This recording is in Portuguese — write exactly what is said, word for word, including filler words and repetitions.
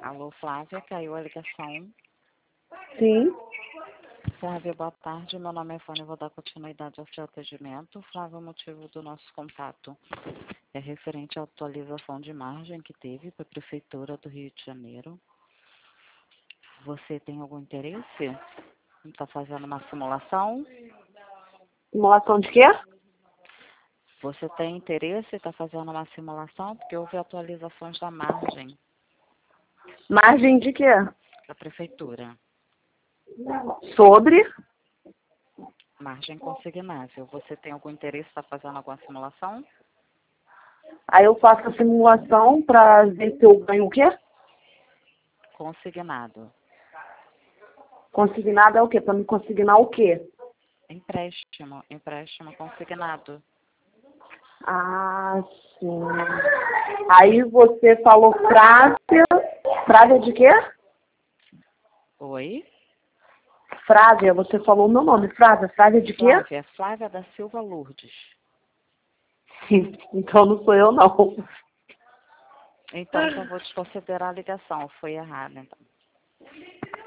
Alô, Flávia, caiu a ligação. Sim. Flávia, boa tarde. Meu nome é Fônia, vou dar continuidade ao seu atendimento. Flávia, o motivo do nosso contato é referente à atualização de margem que teve para a Prefeitura do Rio de Janeiro. Você tem algum interesse? Está fazendo uma simulação? Simulação de quê? Você tem interesse? Está fazendo uma simulação? Porque houve atualizações da margem Margem de quê? da Prefeitura. Sobre? Margem consignável. Você tem algum interesse? Está fazendo alguma simulação? Aí eu faço a simulação para ver se eu ganho o quê? Consignado. Consignado é o quê? Para me consignar o quê? Empréstimo. Empréstimo consignado. Ah, sim. Aí você falou Frávia. Frávia de quê? Oi? Frávia, você falou o meu nome. Frávia. Frávia de quê? Flávia. Flávia da Silva Lourdes. Então não sou eu, não. Então, já vou desconsiderar a ligação. Foi errada, então.